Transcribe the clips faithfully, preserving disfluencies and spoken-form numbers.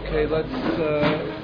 Okay, let's uh,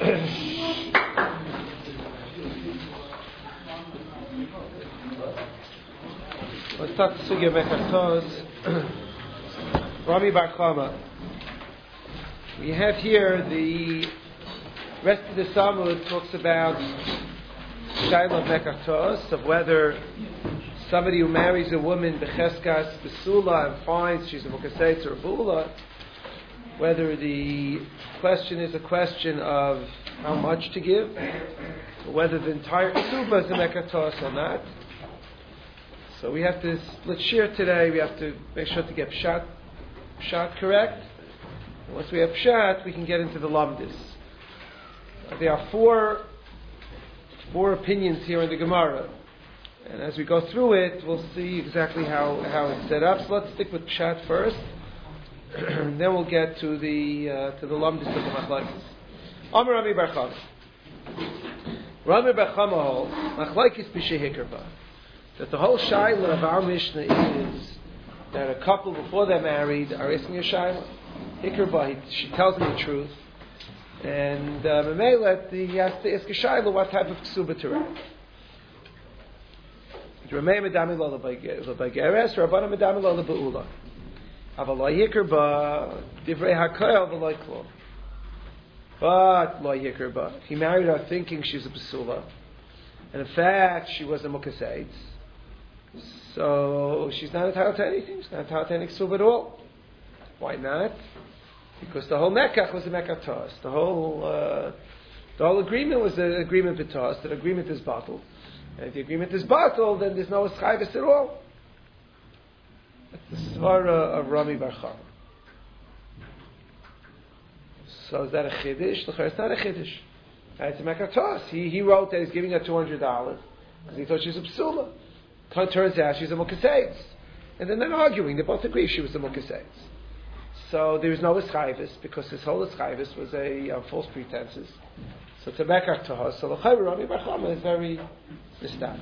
let's start the sugya Mekar Rami Bar Chama. We have here the rest of the Samud talks about Shaila Mekar Tos, of whether somebody who marries a woman becheskas besula and finds she's a mukaseitz or a bula, whether the question is a question of how much to give, or whether the entire ksuba is a mekatos or not. So we have to split shir today. We have to make sure to get pshat, pshat correct. And once we have pshat, we can get into the lamdis. Uh, there are four four opinions here in the Gemara, and as we go through it, we'll see exactly how, how it's set up. So let's stick with pshat first. And then we'll get to the uh, to the lamdis of the machlokes. Amar Rami Bar Chama. Rami Bar Chama holds machlokes b'shehikra, that the whole shaila of our Mishnah is that a couple before they're married are asking a shaila. Hikra, she tells them the truth, and Mamela, he has to ask a shaila what type of ksuba to write. Ramei medami lo lebageres, Rabbana medami lo lebaula. But lo yikr ba. He married her thinking she's a basula, and in fact she was a mukaseitz. So she's not entitled to anything. She's not entitled to any ksuba at all. Why not? Because the whole mekach was a mekatos. The whole uh, the whole agreement was an agreement betos. That agreement is bottled, and if the agreement is bottled, then there's no eschayvus at all. That's the svara of Rami Bar Chama. So is that a chiddush? It's not a chiddush. It's a mekatos. He he wrote that he's giving her two hundred dollars because he thought she was a psula. Turns out she's a mukaseitz, and then they're arguing. They both agree she was a mukaseitz. So there is no eschayvus because this whole eschayvus was a uh, false pretenses. So to mekar to her, so the Rami Bar Chama is very mistak.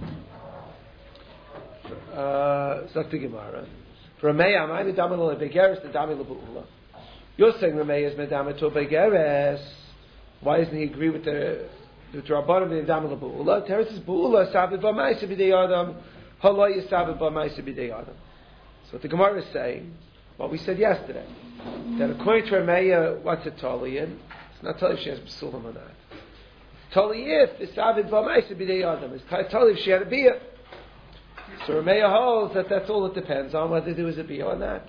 Uh, so that's the Gemara. Ramei amai medama lo begeres medami lo beula. You're saying Ramei is medama to begeres. Why doesn't he agree with the the Rabbanim medama lo beula? Teres is beula sabed b'maisa b'dei adam. Haloi is sabed b'maisa b'dei adam. So what the Gemara is saying, what we said yesterday, that according to Ramei, what's a tolian? It's not telling if she has b'sulam or not. Toliif is sabed b'maisa b'dei adam. It's toliif if she had a biyah. So Ramei holds that that's all it depends on, whether there was a biyah or not.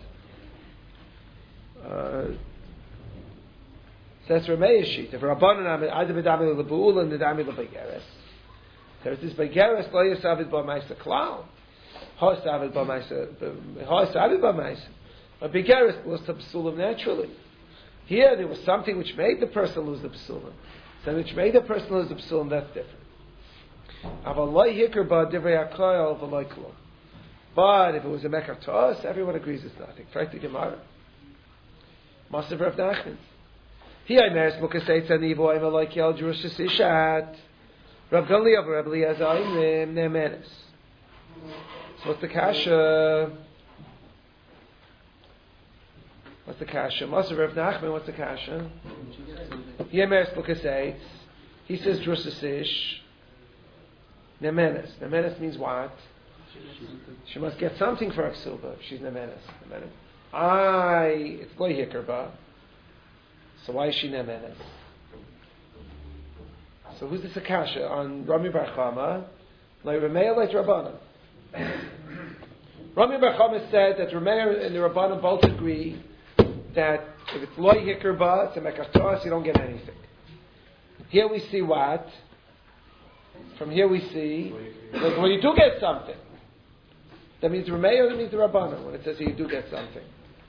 Uh, so that's Ramei's sheet. If Rabbanan either b'dami l'bu'ul and b'dami l'begeres, there's this begeres lo yisavid b'maisa klal, ho yisavid b'maisa, ho yisavid b'maisa. A begeres was the psulim naturally. Here there was something which made the person lose the psulim. So which made the person lose the psulim, that's different. But if it was a mekar to us, everyone agrees it's nothing. Try to Gemara. Masav Rav Nachman. He I meres mukaseitz anivo I'm like yel Jerusalem ishat. Rav Gamliel Rav Eliezer Imrim nemenes. So what's the kasha? What's the kasha? Masav Rav Nachman. What's the kasha? He I meres mukaseitz. He says Jerusalem ish. Nemenes. Nemenes means what? She must get something for her ksuba if she's nemenes. Nemenes. I, it's lo hikerba. So why is she nemenes? So who's this akasha? On Rami Bar Chama, like Ramei like Rabbanan. Rami Bar Chama said that Ramei and the Rabbanan both agree that if it's lo hikerba, it's a mekatos, you don't get anything. Here we see what? From here we see that when you do get something, that means Ramei or that means the Rabbanan when it says here you do get something.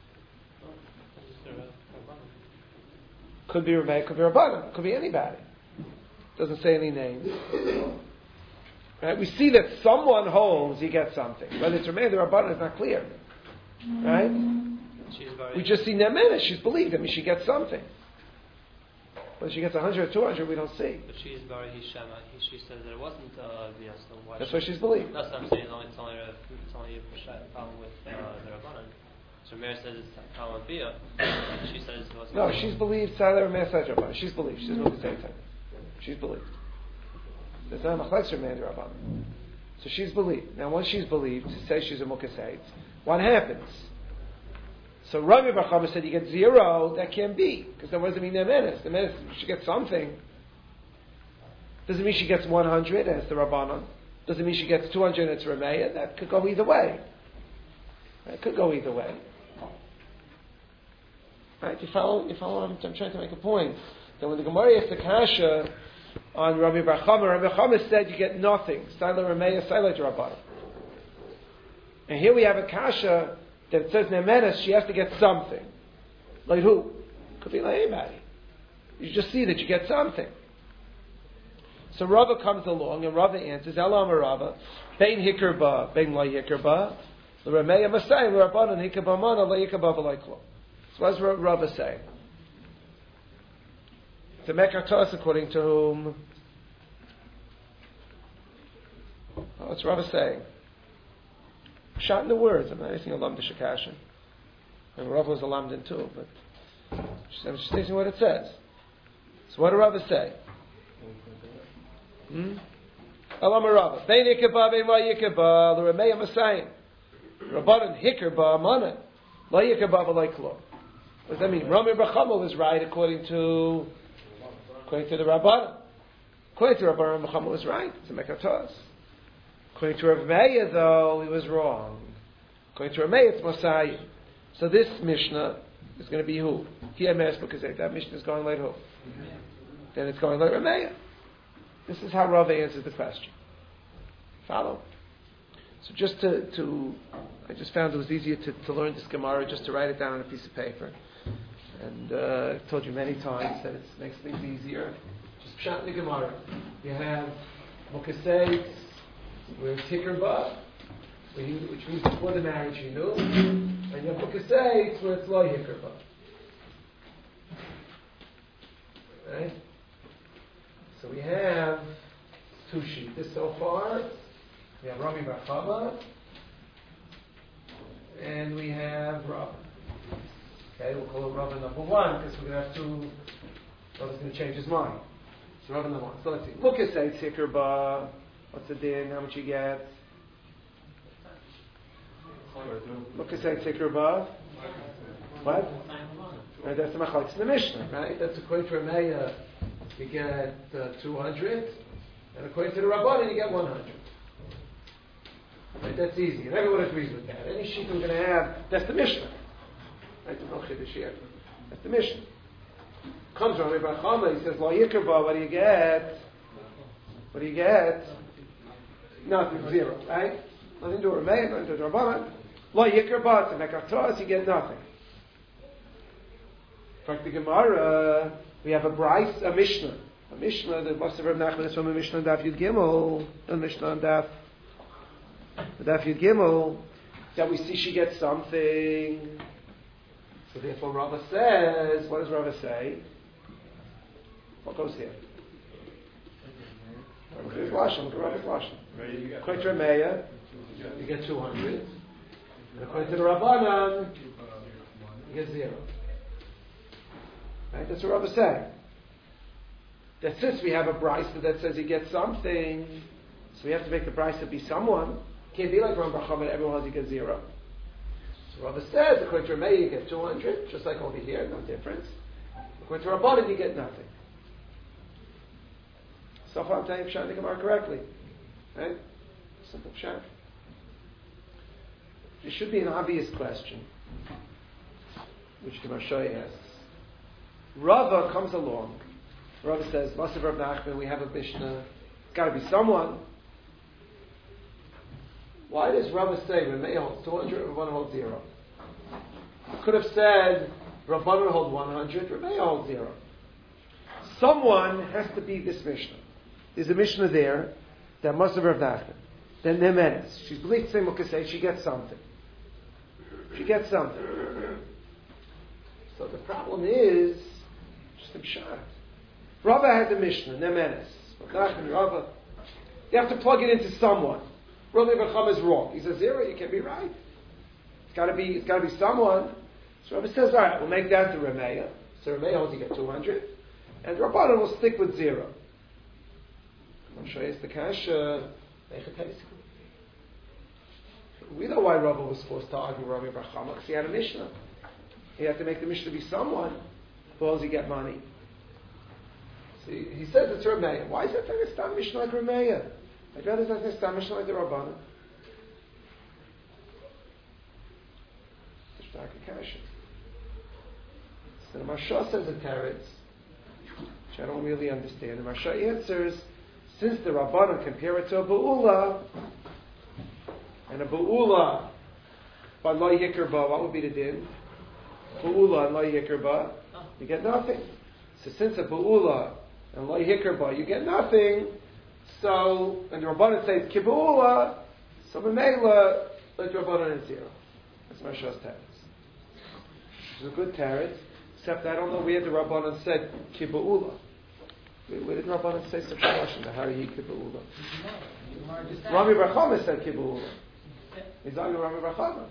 Could be Ramei, could be Rabbanan, could be anybody. Doesn't say any names. Right? We see that someone holds he gets something. Whether it's Ramei or the Rabbanan is not clear. Right? We just see Nemenes, she's believed. I mean, she gets something. Whether she gets one hundred or two hundred, we don't see. But she's very Hishama. She says there wasn't a Bia, so why? That's why she's believed. That's what I'm saying. It's only, it's only a, it's only a problem with uh, the Rabbanan. So Meir says it's Kalam Bia. She says it wasn't. No, she's believed Salah Rameh Salah Rabbanan. She's believed. She doesn't want to say it. She's believed. There's not a Machlekes Rameh Rabbanan. So she's believed. Now, once she's believed, to say she's a Mukaseit, what happens? So Rabbi Bar Chama said you get zero. That can't be, because then what does it mean? The menace. The menace. She gets something. Doesn't mean she gets one hundred, and it's the Rabbanan. Doesn't mean she gets two hundred, and it's Rameh. That could go either way. It could go either way. Right? You follow? You follow? I'm, I'm trying to make a point. That when the Gemara asked the Kasha on Rabbi Bar Chama, Rabbi Chama said you get nothing. Saila Rameh, Saila Rabbanan. And here we have a Kasha that it says Nemenes, she has to get something. Like who? Could be like anybody. You just see that you get something. So Rava comes along and Rava answers, Elam Rava, Bein Hikerba, Bein La Hikerba, the Rameya Masay, the Rabbanan Hikerba Mana, La Hikerba Valayklo. So what does Rava say? To make our toss according to whom? Oh, what's Rava saying? Shot in the words. I'm not asking a lamda shakashin. And Rava was a lamdan too, but I'm just stating what it says. So what did Rava say? Hmm? Alam Rava. Bein ikeba, bein la yikeba, the Rameya Masayim. Rabbanan hikerba mana. La yikeba v'lai klo. What does that mean? Rami Bar Chama was right according to according to the Rabbanan. According to Rabbanan, Bar Chama was right. It's a mekatos. According to Rav Meir, though, he was wrong. According to Rav Meir, it's Mosai. So this Mishnah is going to be who? Here, because that Mishnah is going like who? Then it's going like Rav Meir. This is how Rav answers the question. Follow? So just to, to I just found it was easier to, to learn this Gemara just to write it down on a piece of paper. And uh, I've told you many times that it makes things easier. Just pshat the Gemara. You have Mukasei, where it's Hikerba, which means before the marriage you knew, and you have Mukasei, where it's Lo Hikerba. Right? So we have two sheets so far. We have Rami Bar Chama, and we have Rava. Okay, we'll call it Rava number one because we're going to have two. Rava's going to change his mind. So Rava number one. So let's see. Mukasei Hikerba. What's the din? How much you get? Mukasei Hikerba. What? Right, that's the machlokes in the Mishnah, right? That's according to Rameya, you get uh, two hundred, and according to the Rabbanan, you get one hundred. Right, that's easy, and everyone agrees with that. Any sheet we're going to have, that's the Mishnah. Right, there's no chiddush here. That's the Mishnah. Comes from Rabbi Chama, he says, Lo Yikerba, what do you get? What do you get? Nothing, zero, right? Nothing to Rameya, nothing to Rabbanan. Lo Yikerba, to make a you get nothing. In fact, the Gemara, we have a Bryce, a Mishnah. A Mishnah, the Master of Nachman is from a Mishnah on Daf Yud Gimel, a Mishnah on Daf, Daf Yud Gimel, that we see she gets something. So therefore Rava says, what does Rava say? What goes here? Rava's Lashon, look at Rava's Lashon. According to Rameya, you get two hundred. And according to the Rabbanan, you get zero. Right? That's what Rava saying. That since we have a brisa that says he gets something, so we have to make the brisa be someone. It can't be like Ram Bar Chama, everyone has to get zero. So Rava says, according to Rameya, you get two hundred, just like over here, no difference. According to Rabbanan, you get nothing. So far I'm telling you Pshat the Gemara correctly. Right? Simple Pshat. There should be an obvious question, which the Marshay asks. Rava comes along. Rava says, Masav Rav Nachman, we have a Mishnah. It's got to be someone. Why does Rava say Rameya holds two hundred, Rabbanan holds zero? He could have said Rabbanan holds one hundred, Rameya holds zero. Someone has to be this Mishnah. There's a Mishnah there that Masav Rav Nachman. Then Nemenes. She's believed to say Mukasei, she gets something. She gets something. So the problem is just a pshat. Rava had the Mishnah, Nemenes. Rava. You have to plug it into someone. Rabbi Bar Chama is wrong. He says zero, you can be right. It's got to be. It's got to be someone. So Rabbi says, all right, we'll make that the Rameya. So Rameya holds you get two hundred, and Rabbanan will stick with zero. I'm sure it's the cash. Uh, we know why Rabbi was forced to argue with Rabbi Bar Chama, because he had a Mishnah. He had to make the Mishnah be someone who else he get money. So he, he says it's Rameya. Why is that a Stam Mishnah like Rameya? I'd rather it's a Stam Mishnah like the Rabbanan. It's not a cash. So the Marsha says a teretz, which I don't really understand. The Marsha answers, since the Rabbanan compare it to a Ba'ula, and a Ba'ula by Lo Yikr Ba, what would be the din? Ba'ula and Lo Yikr Ba, you get nothing. So since a Ba'ula and Lo Yikr Ba, you get nothing, so, and the Rabbanan says Kiba'ula, so Mamela, like the Rabbanan is zero. That's Marsha's teretz. It's a good teretz. Except I don't know where the Rabbanan said Kiba'ula. Where, where did Rabbanan say such a question? How are you Kiba'ula? Rami Bar Chama said Kiba'ula. He's arguing Rami Bar Chama.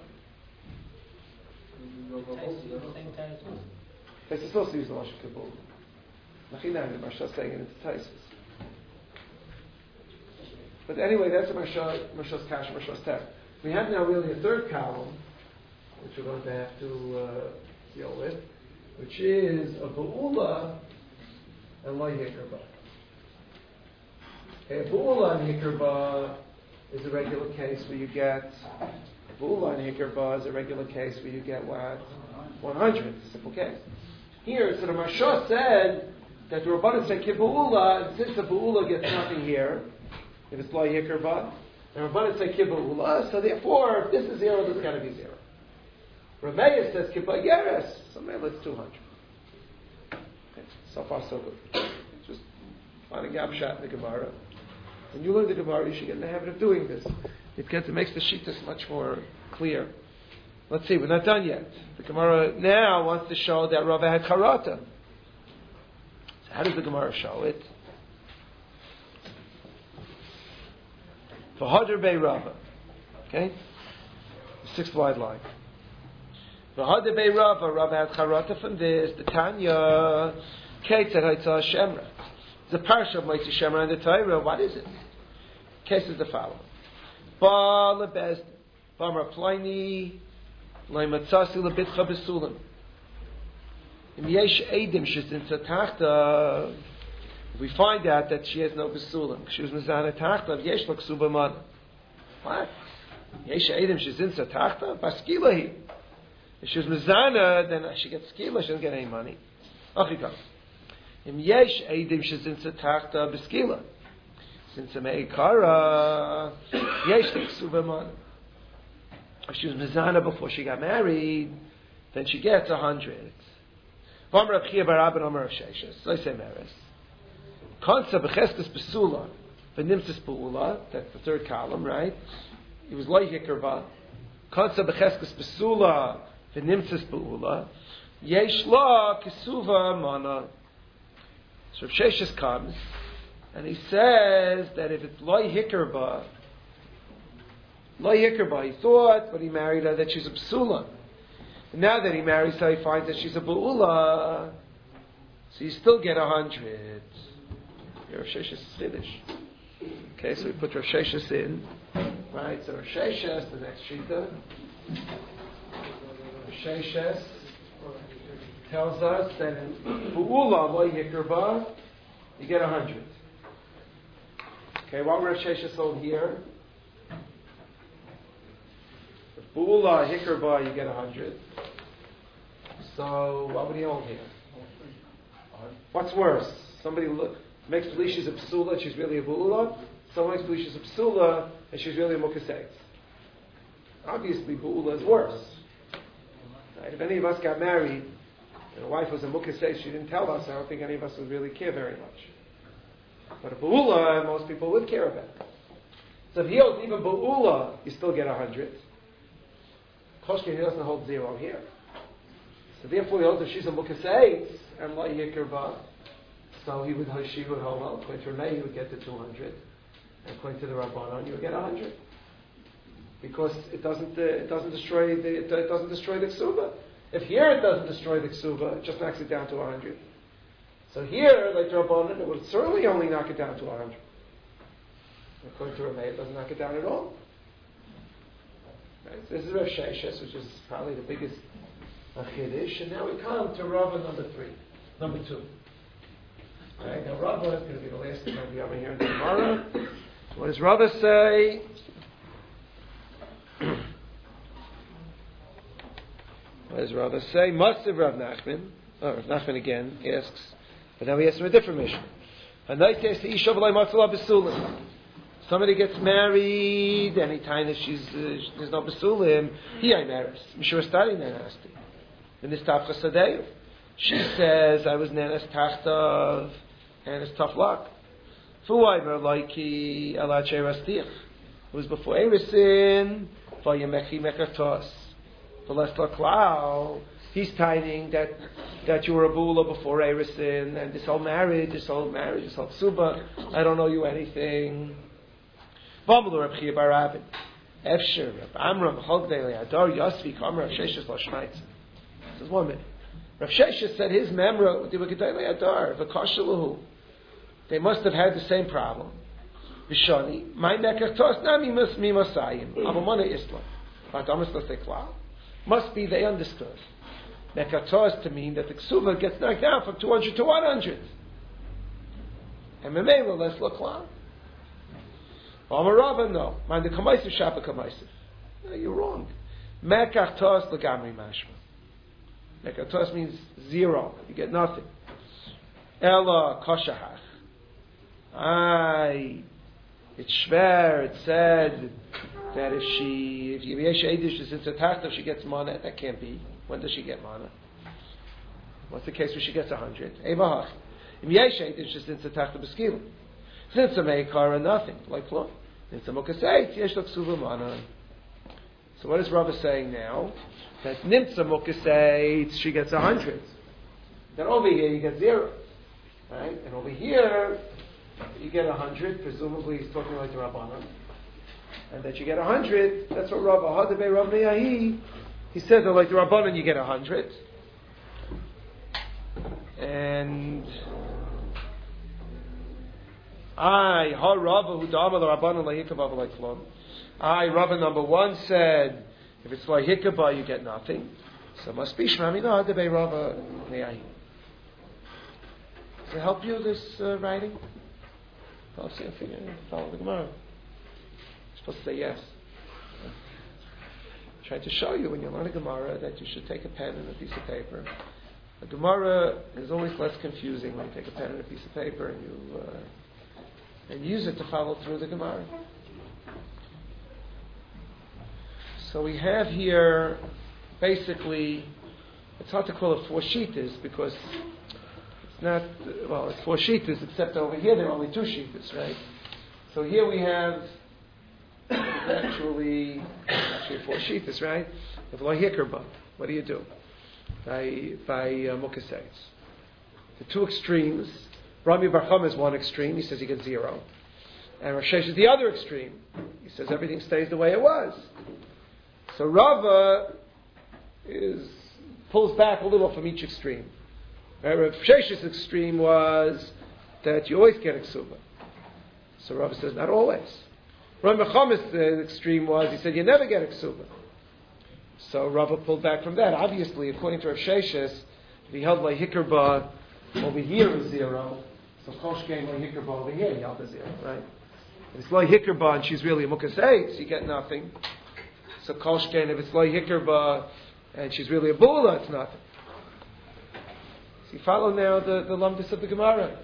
Taisus also used the Lashon Kiba'ula. Nachinam, the Marsha saying it into Taisus. But anyway, that's a Marsha, Marsha's Kash, Marsha's Tek. We have now really a third column, which we're going to have to uh, deal with, which is a Ba'ula and Lo Yikr Ba. Okay, a Ba'ula and Yikr Ba is a regular case where you get, a Ba'ula and Yikr Ba is a regular case where you get what? one hundred. It's a simple case. Here, so the Marsha said that the Rabbanan said Kiba'ula, and since the Ba'ula gets nothing here, if it's Lo Yikr Ba, the Rabbanan said Kiba'ula, so therefore, if this is zero, this has got to be zero. Rameya says Kibba Yeres, so maybe it's two hundred. Okay, so far so good. Just find a gap shot in the Gemara. When you learn the Gemara, you should get in the habit of doing this. It gets it makes the Shittas much more clear. Let's see, we're not done yet. The Gemara now wants to show that Rava had Karata. So how does the Gemara show it? For Hadr Bei Rava. Okay? Sixth wide line. V'hadeh bei Rava, Rava had charata from this, the Tanya, Ketzad Haitzah Shemra. The parsha of Moitzi Shemra and the Torah, what is it? Case is the following. Ba lebez, Bamar Pliny, Leimatzasi lebitcha besulim. Im yesh edim shizin tzatachta, we find out that she has no besulim. She was mizana tachta, yesh lo ksuba man. What? Yesh edim shizin tzatachta? Baskilahi. If she was mezana, then she gets skila, she doesn't get any money. Achikam. Im yesh eidim shezin tzatachta b'skila. Since a meikara, yesh t'ksuva man. If she was mezana before she got married, then she gets a hundred. V'amar Rav Chiya bar Abba Amar Rav Sheshes. So I say meres. Kansa b'cheskas b'sula, v'nimtzis b'ula, that's the third column, right? It was loy hikirba. Kansa b'cheskas b'sula, v'nimtzis b'ula, yesh la kisuva mana. So Rav Sheshes comes, and he says that if it's loy hikirba, loy hikirba, he thought when he married her that she's a psula. And now that he marries her, he finds that she's a b'ula, so you still get a hundred. Rav Sheshes is finished. Okay, so we put Rav Sheshes in, right? So Rav Sheshes, the next shita. Sheshes tells us that in Bu'ula Lo Yikr, you get a hundred. Okay, what Rav Sheshes hold here? If Bu'ula Yikr, you get a hundred. So what would he hold here? What's worse? Somebody look, makes believe she's a psula, she's really a Bu'ula. Someone makes believe she's a psula, and she's really a mukaseit. Obviously, Bu'ula is worse. Right? If any of us got married, and a wife was a mukasei, she didn't tell us, I don't think any of us would really care very much. But a ba'ula, most people would care about. So if he holds even ba'ula, you still get a hundred. Koshkin, he doesn't hold zero here. So therefore he holds if she's a mukasei, and la yikirba, so he would, she would hold, well, according to Renee, he would get the two hundred. And according to the Rabbanon, you would get a hundred. because it doesn't uh, it doesn't destroy the it, it doesn't destroy the ksuba. If here it doesn't destroy the ksuba, it just knocks it down to one hundred. So here, like Rabbanan, it would certainly only knock it down to one hundred. According to Rameh, it doesn't knock it down at all. Right? So this is Rav Sheshes, which is probably the biggest uh, chiddush. And now we come to Rava number three, number two. Right? Now Rava is going to be the last thing I'll be over here in the Gemara. What does Rava say? What does Rava say? Masav Rav Nachman. Oh, Rav Nachman again asks, but now he asks from a different mission. Somebody gets married, anytime that she's uh, there's no besulim, he I marries. Mishra studying nanasti. In this tafcha sadeu, she says, "I was nanas tachtav, and it's tough luck." Fuaymer loiki alache rastich. It was before Erisin. Vayamechi mekatos. V'les laklau. He's tiding that that you were a bula before Erisin, and this whole marriage, this whole marriage, this whole suba. I don't know you anything. V'amlu Reb Chia bar Rabin. Efsher Reb Amram Chogdei Le'adar Yosvi Kamer Rav Sheshes Lo Shmaitz. This is one minute. Rav Sheshes said his memra they were Gedei Le'adar V'kashaluhu. They must have had the same problem. V'shani my mekachtos na mimas mimasayim avamana islam. V'adamas l'seklal. Must be they understood. Mekachtos to mean that the ksuva gets knocked down from two hundred to one hundred. And memela less l'klal. Amarava, no. Mind the kamaisiv shapa kamaisiv. No, you're wrong. Mekachtos legamri mashma. Mekachtos means zero. You get nothing. Ella koshahach. Aye. It's shver. It said that if she, if Yeviyesh Eidish is into tachta, if she gets mana, that can't be. When does she get mana? What's the case where she gets a hundred? Evahach. If Yeviyesh Eidish is into tachta b'skilim. Since a meikara, nothing. Like flow. Since a mukaseit, yesh lo ksuva mana. So what is Rava saying now? That nimtza mukaseit, she gets a hundred. Then over here you get zero. Right? And over here, you get a hundred. Presumably he's talking like the Rabbanan. And that you get a hundred, that's what Rava Hadabe Rav Meyahi, he says that like the Rabbanan you get a hundred. And I, ha Rava who dama the Rabbanan lahikabah like flom. I, Rava number one said, if it's lahikabah you get nothing. So it must be Shmamina Hadabe Rava Meyahi. Does it help you, this uh, writing? I'll see if you can follow the Gemara. You're supposed to say yes. I tried to show you when you learn a Gemara that you should take a pen and a piece of paper. A Gemara is always less confusing when you take a pen and a piece of paper and you uh, and use it to follow through the Gemara. So we have here basically, it's hard to call it four shitas because not, well, it's four shitas, except over here there are only two shitas, right? So here we have actually actually four shitas, right? If lo hikerba, what do you do? By by uh, mukaseitz. The two extremes. Rami Bar Chama is one extreme. He says he gets zero, and Rav Sheshes is the other extreme. He says everything stays the way it was. So Rava is pulls back a little from each extreme. Rav Sheshes' extreme was that you always get a ksuba. So Rav says, not always. Rav Mechamis' extreme was, he said, you never get a ksuba. So Rav pulled back from that. Obviously, according to Rav Sheshes, if he held like Hikerba over here is zero, so Koshkein like Hikerba over here, he held a zero, right? If it's like Hikerba and she's really a Mukaseit, you get nothing. So Koshkein, if it's like Hikerba and she's really a Bula, it's nothing. You follow now the, the lumdus of the Gemara.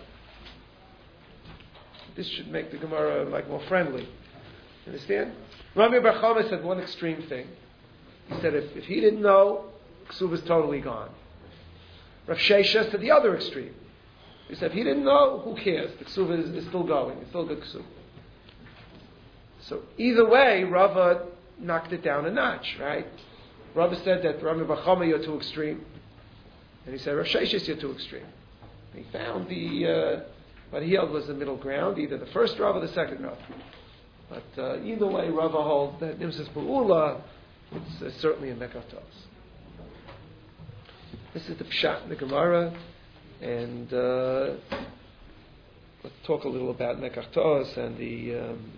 This should make the Gemara like more friendly. Understand? Rami Bar Chama said one extreme thing. He said if, if he didn't know, Ksuv is totally gone. Rav Sheshes said the other extreme. He said if he didn't know, who cares? The Ksuv is, is still going. It's still good Ksuv. So either way, Rava knocked it down a notch, right? Rava said that Rami Bar Chama, you're too extreme. And he said, Rav Sheshes, you're too extreme. He found the, uh, what he held was the middle ground, either the first Rav or the second Rav. But uh, either way, Rava holds that Nimtzas Ba'ula, it's uh, certainly a Mekartos. This is the Pshat in the Gemara, and uh, let's talk a little about Mekartos and the um,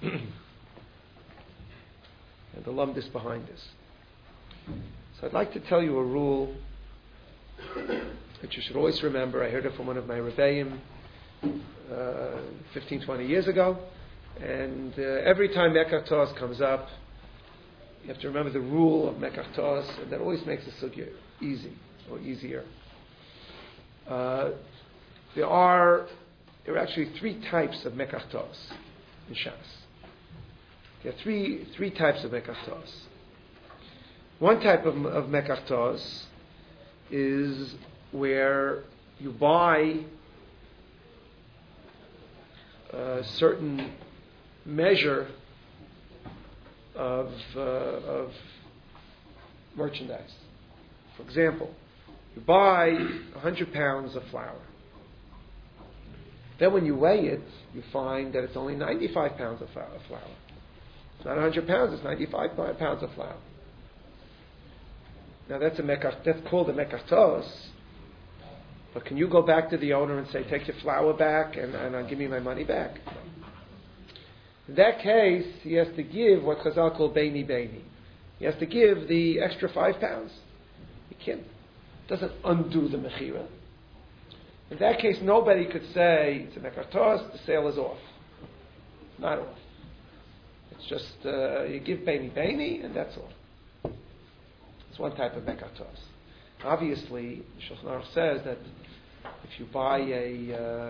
and the lumdis behind this. So I'd like to tell you a rule that you should always remember. I heard it from one of my Rebbeim uh, fifteen, twenty years ago. And uh, every time Mekartos comes up, you have to remember the rule of Mekartos, and that always makes the sugya easy, or easier. Uh, there are there are actually three types of Mekartos in Shas. There are three three types of Mekartos. One type of, of Mekartos is where you buy a certain measure of uh, of merchandise. For example, you buy one hundred pounds of flour. Then when you weigh it, you find that it's only ninety-five pounds of flour. It's not one hundred pounds, it's ninety-five pounds of flour. Now that's a mekar, that's called a mekartos. But can you go back to the owner and say, take your flour back and, and uh, give me my money back? In that case, he has to give what Chazal called beini beini. He has to give the extra five pounds. He can't, doesn't undo the mechira. In that case, nobody could say it's a mekartos, the sale is off. Not off. It's just uh, you give beini beini, and that's all. It's one type of mekartos. Obviously, Shulchan Aruch says that if you buy a uh,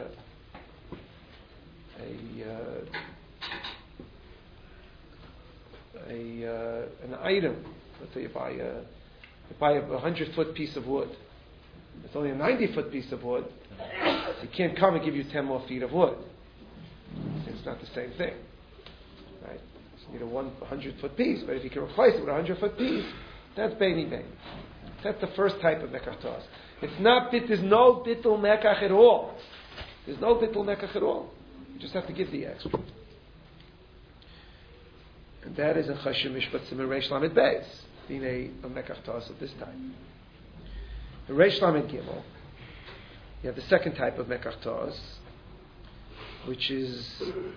a uh, a uh, an item, let's say you buy a you buy a hundred foot piece of wood. It's only a ninety foot piece of wood. So you can't come and give you ten more feet of wood. It's not the same thing, right? You need a one hundred foot piece, but if you can replace it with a hundred foot piece, that's beini beini. That's the first type of mekartos. It's not bit. There's no bittul mekach at all. There's no bittul mekach at all. You just have to give the extra. And that is in Chashim Mishpat Siman Reish Lamed Beis, being a, a mekartos of this type. In Reish Lamed Gimel, you have the second type of mekartos, which is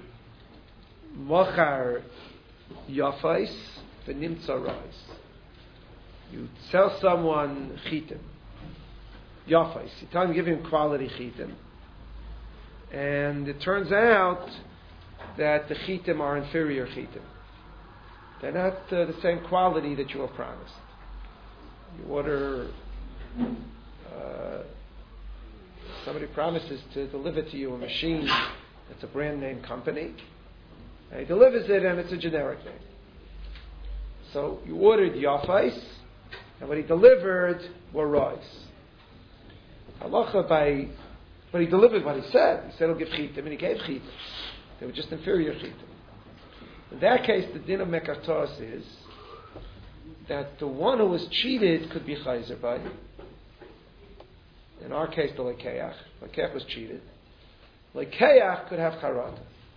mochar yafais v'nimtza rais. You sell someone chitim, yafais. You tell him, give him quality chitim, and it turns out that the chitim are inferior chitim. They're not uh, the same quality that you were promised. You order, uh, somebody promises to deliver to you a machine that's a brand name company, and he delivers it and it's a generic name. So you ordered yafais, and what he delivered were rice. Halacha by, but he delivered what he said. He said he'll give chitim, and he gave chitim. They were just inferior chitim. In that case, the din of mekartos is that the one who was cheated could be chayzer by. In our case, the lekeach. Lekeach was cheated. Lekeach could have charata.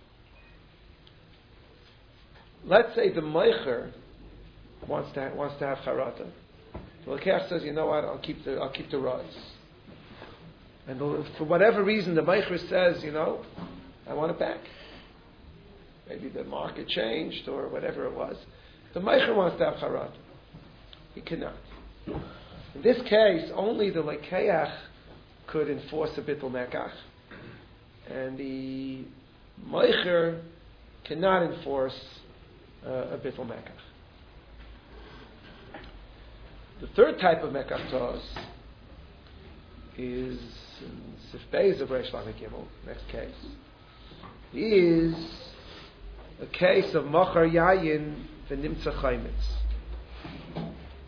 Let's say the meicher wants to wants to have charata. The lekeach says, you know what? I'll keep the I'll keep the rice. And the, for whatever reason, the meicher says, you know, I want it back. Maybe the market changed or whatever it was. The meicher wants to have charata. He cannot. In this case, only the lekeach could enforce a bittul mekach, and the meicher cannot enforce uh, a bittul mekach. The third type of mekartos is in Sif Beis of Reish Lamed Gimel, next case, is a case of machar yayin v'nimtza chaymitz,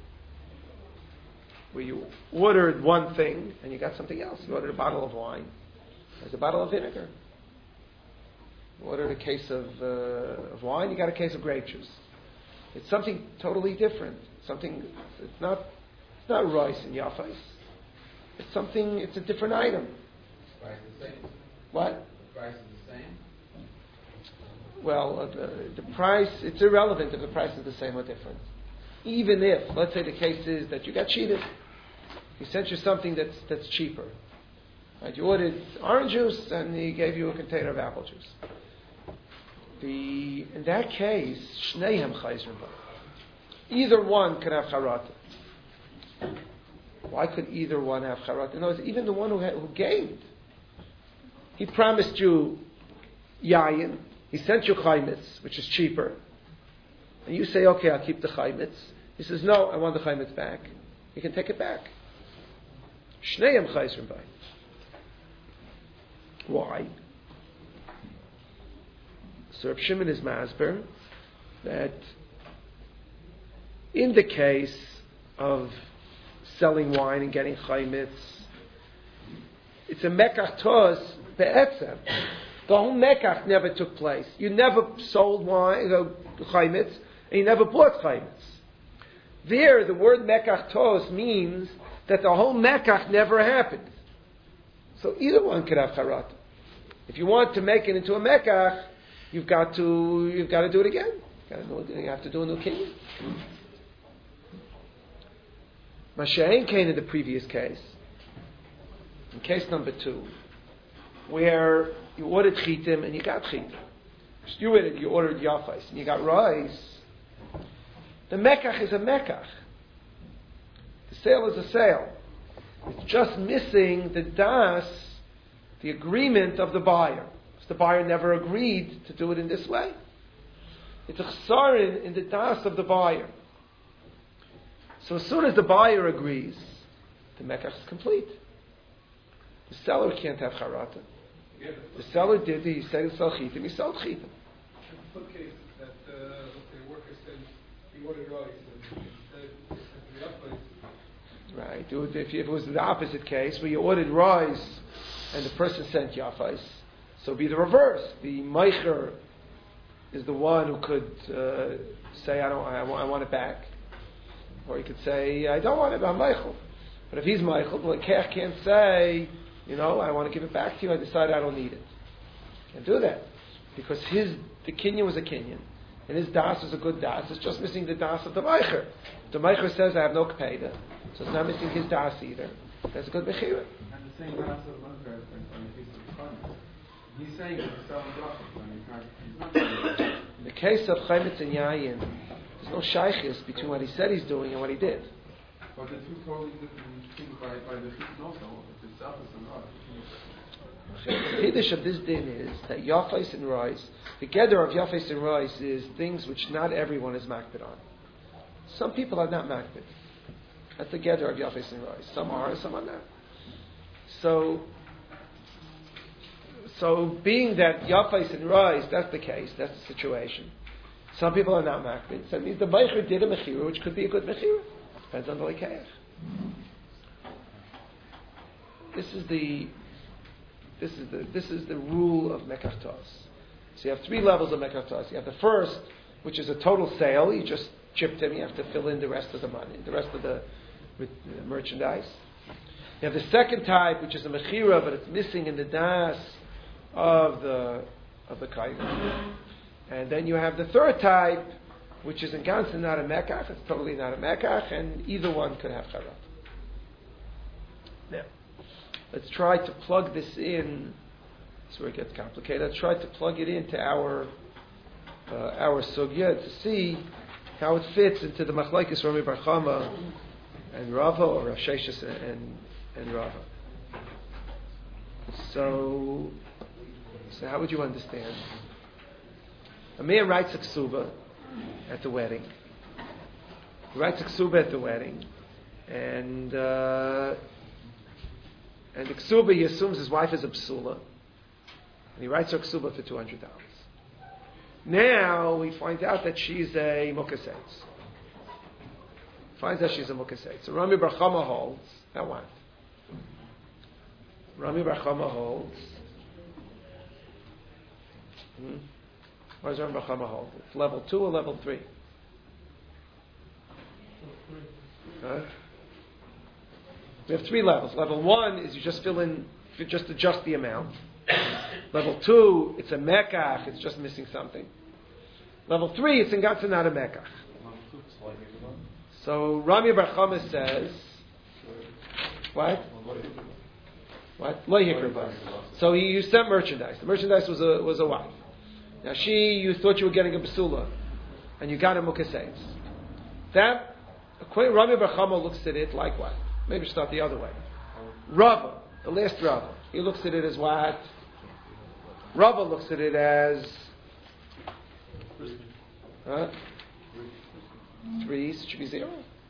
where you ordered one thing and you got something else. You ordered a bottle of wine. There's a bottle of vinegar. You ordered a case of, uh, of wine, you got a case of grape juice. It's something totally different. Something, it's not, it's not rice and yafais. It's something, it's a different item. Price is the same. What? The price is the well, uh, the, the price, it's irrelevant if the price is the same or different. Even if, let's say the case is that you got cheated. He sent you something that's that's cheaper. Right? You ordered orange juice and he gave you a container of apple juice. The, in that case, Shneihem Chayzrim Ba. Either one could have Charata. Why could either one have Charata? No, it's even the one who, had, who gained. He promised you Yayin. He sent you Chaimitz, which is cheaper. And you say, okay, I'll keep the Chaimitz. He says, no, I want the Chaimitz back. You can take it back. Shneihem Chayzrim Ba. Why? So Reb Shimon is masber that in the case of selling wine and getting chaymitz, it's a mekach tos be'etzem. The whole mekach never took place. You never sold wine, uh, chaymitz, and you never bought chaymitz. There, the word mekach tos means that the whole mekach never happened. So either one could have charata. If you want to make it into a mekach, you've got to you've got to do it again. You've got to do it, you have to do a new kinyan. Masha'en came in the previous case, in case number two, where you ordered chitim and you got chitim. You ordered you ordered yafais and you got rice. The mekach is a mekach. The sale is a sale. It's just missing the das, the agreement of the buyer. The buyer never agreed to do it in this way. It's a chesaron in the das of the buyer. So as soon as the buyer agrees, the mekach is complete. The seller can't have charata. The seller did, he said he'll sell chitim, he sold chitim. In some cases that uh, the worker said he ordered rice and said the opposite. Right. If it was the opposite case, where you ordered rice and the person sent yafais, so it'd be the reverse. The meicher is the one who could uh, say, I don't, I want, I want it back. Or he could say, I don't want it, I'm meichel. But if he's meichel, the kech can't say, you know, I want to give it back to you, I decide I don't need it. Can't do that. Because his, the kinyan was a kinyan. And his das is a good das. It's just missing the das of the meicher. The meicher says, I have no kpeda. So it's not missing his das either. That's a good mechira. And the same das of the meicher on the piece of the he's saying it's selling profit when he's not, he's not in the case of Chaimitz and Yayin, there's no shaykhis between what he said he's doing and what he did. But the two totally different things by, by the chitin also. If it's selfish or not. The Hiddush of this din is that Yafais and rice, the gather of Yafais and rice is things which not everyone is makbid on. Some people are not makbid. That's the gather of Yafais and rice. Some are, some are not. So, So, being that Yafais and rice, that's the case, that's the situation. Some people are not makbid. So it means the meicher did a mechira, which could be a good mechira. Depends on the lekeach. This is the this is the this is the rule of mekach tos. So you have three levels of mekach tos. You have the first, which is a total sale. You just chipped him. You have to fill in the rest of the money, the rest of the, with, uh, merchandise. You have the second type, which is a mechira, but it's missing in the das of the of the kain. And then you have the third type, which is in Gansen not a mekach, it's totally not a mekach, and either one could have charat. Now, let's try to plug this in. That's where it gets complicated. Let's try to plug it into our uh, our sugya to see how it fits into the machlokes Rami Bar Chama and Rava, or Rav Sheshes and and Rava. So, so how would you understand? A man writes a ksuba at the wedding. He writes a ksuba at the wedding, and uh, and the ksuba, he assumes his wife is a psula, and he writes her ksuba for two hundred dollars. Now we find out that she's a mukasetz. Finds out she's a mukasetz. So Rami Bar Chama holds. Now what? Rami Bar Chama holds. Hmm? What does Rami Bar Chama hold? It's level two or level three? Huh? We have three levels. Level one is you just fill in, you just adjust the amount. Level two, it's a mekach, it's just missing something. Level three, it's in gatsa, not a mekach. So Rami Bar Chama says, what? What? Lo yikra bas. So he, you sent merchandise. The merchandise was a was a wife. Now she, you thought you were getting a basula, and you got a mukaseitz. That Rami Bar Chama looks at it like what? Maybe start the other way. Rava, the last Rava, he looks at it as what? Rava looks at it as huh? Three, so it should be zero.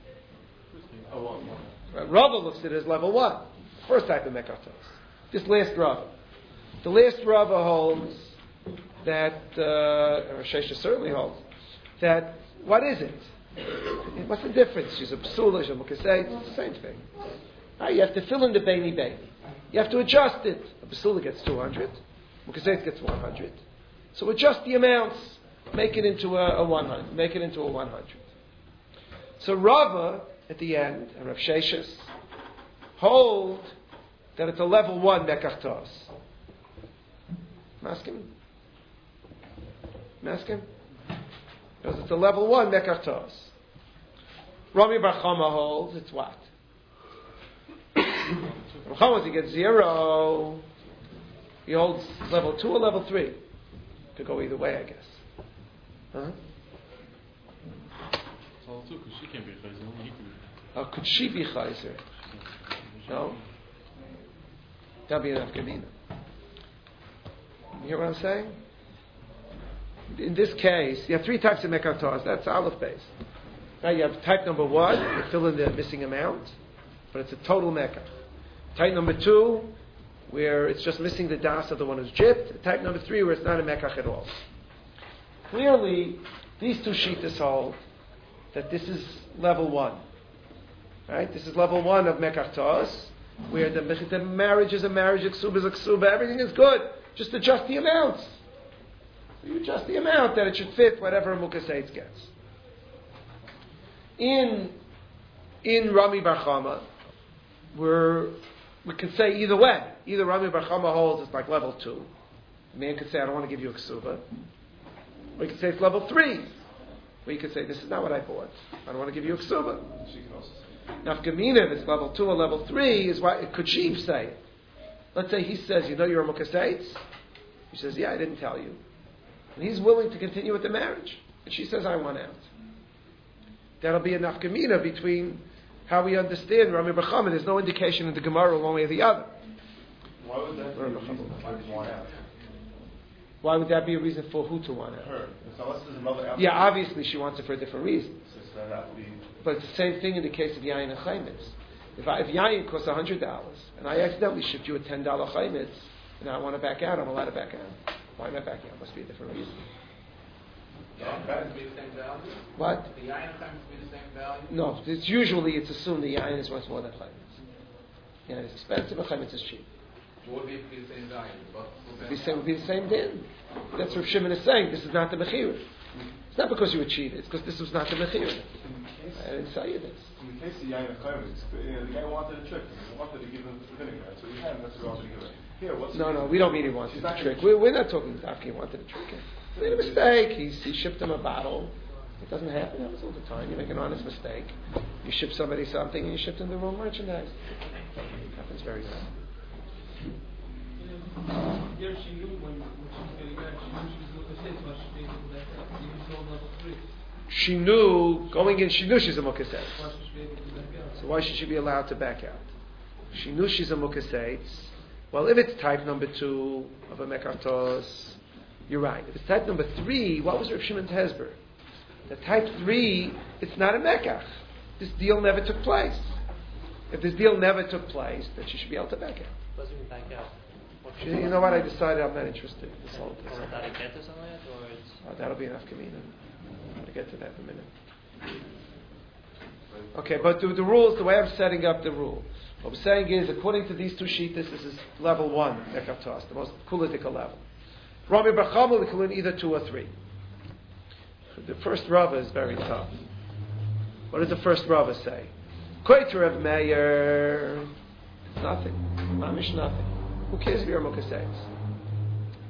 Right. Rava looks at it as level one. First type of mekatos. This last Rava. The last Rava holds that, uh, Shesha certainly holds, that, what is it? What's the difference? She's a psula, she's a mukasei, it's the same thing. Right, you have to fill in the baby baby. You have to adjust it. A psula gets two hundred, mukasei gets one hundred. So adjust the amounts, make it into a, a one hundred, make it into a one hundred. So Rava, at the end, and Rav Sheshis, hold that it's a level one mekachtos. Maskim? Maskim? Because it's a level one mekachtos. Rami Bar Chama holds it's what? Bar Chama, he gets zero. He holds level two or level three. Could go either way, I guess. Huh? Because she can't be a chayzer. Only he can be. Oh, could she be chayzer? No. That'd be an afkamina. You hear what I'm saying? In this case, you have three types of mekatos. That's aleph base. Now you have type number one, you fill in the missing amount, but it's a total mekach. Type number two, where it's just missing the das of the one who's gypped. Type number three, where it's not a mekach at all. Clearly, these two shittas hold that this is level one. Right? This is level one of mekachtos, where the, the marriage is a marriage, a ksuba is a ksuba, everything is good. Just adjust the amounts. You adjust the amount that it should fit whatever a mukaseitz gets. In in Rami Bar Chama, we're, we can say either way. Either Rami Bar Chama holds it's like level two. A man could say, I don't want to give you a ksuba. Or he could say it's level three. Or you could say, this is not what I bought. I don't want to give you a ksuba. Now, if Gemina, if it's level two or level three, is why could she say it? Let's say he says, you know you're a mukaseitz? He says, yeah, I didn't tell you. And he's willing to continue with the marriage. And she says, I want out. That'll be enough Gemina between how we understand Rami Bar Chama. There's no indication in the Gemara one way or the other. Why would that be a reason to want out? Why would that be a reason for who to want out? Her. Unless there's another Yeah, obviously she wants it for a different reason. So that would be... But it's the same thing in the case of Yayin and Chaimitz. If, I, if Yayin costs one hundred dollars, and I accidentally shipped you a ten dollars Chaimitz, and I want to back out, I'm allowed to back out. Why am I backing out? Must be a different reason. The yayin happens to be the same value? What? The yayin happens to be the same value? No, it's usually it's assumed the yayin is worth more than chaymitz. Yayin is expensive and chaymitz is cheap. What would be the same value? Both It would be, same, would be the same din. That's what Shimon is saying. This is not the mechira. It's not because you were cheated. It's because this was not the mechira. I didn't tell you this. In the case of Yain and Chaymitz, you know, the guy wanted a trick. He wanted to give him the vinegar, so he had him. That's what he wanted to give him. Here, what's no, no, we don't mean he wanted a trick. We're, we're not talking about he wanted a trick. He made a mistake. He, he shipped him a bottle. It doesn't happen. It happens all the time. You make an honest mistake. You ship somebody something and you ship them the wrong merchandise. It happens very well. Here she knew when, when she was getting back, she knew she was going to say to us, she was back out. Even so level three. She knew, going in, she knew she's a mukaseitz. Why should she be able to back out? So why should she be allowed to back out? She knew she's a mukaseitz. Well, if it's type number two of a mekartos, you're right. If it's type number three, what was Rav Shimon's hesber? The type three, it's not a mekach. This deal never took place. If this deal never took place, then she should be able to back out. What does it mean back out? She, you know what? I decided I'm not interested in this whole thing. Or without a get or something like that? Or it's... Oh, that'll be enough kamina. I'm going to get to that in a minute. Okay, but the, the rules, the way I'm setting up the rule, what we're saying is, according to these two sheetas, this is level one, Ekatos, the most political level. Rami Bar Chama, we can learn either two or three. The first Rava is very tough. What does the first Rava say? Koiter of Meir, nothing. Mamish nothing. Who cares if you're a Mukaseitz?